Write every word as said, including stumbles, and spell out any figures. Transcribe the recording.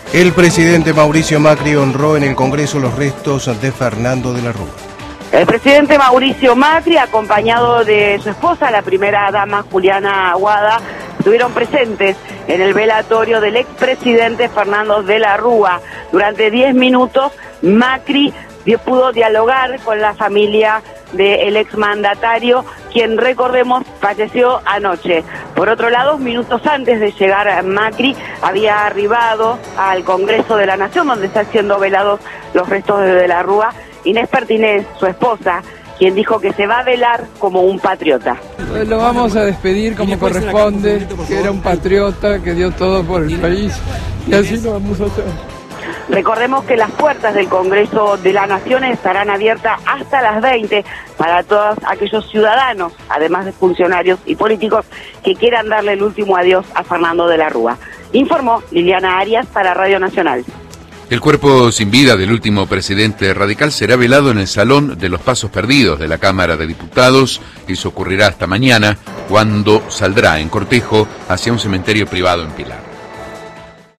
El presidente Mauricio Macri honró en el Congreso los restos de Fernando de la Rúa. El presidente Mauricio Macri, acompañado de su esposa, la primera dama Juliana Aguada, estuvieron presentes en el velatorio del expresidente Fernando de la Rúa. Durante diez minutos, Macri pudo dialogar con la familia del exmandatario, quien, recordemos, falleció anoche. Por otro lado, minutos antes de llegar Macri, había arribado al Congreso de la Nación, donde están siendo velados los restos de De la Rúa, Inés Pertinez, su esposa, quien dijo que se va a velar como un patriota. Lo vamos a despedir como corresponde, que era un patriota, que dio todo por el país, y así lo vamos a hacer. Recordemos que las puertas del Congreso de la Nación estarán abiertas hasta las veinte para todos aquellos ciudadanos, además de funcionarios y políticos, que quieran darle el último adiós a Fernando de la Rúa. Informó Liliana Arias para Radio Nacional. El cuerpo sin vida del último presidente radical será velado en el Salón de los Pasos Perdidos de la Cámara de Diputados. Eso ocurrirá hasta mañana, cuando saldrá en cortejo hacia un cementerio privado en Pilar.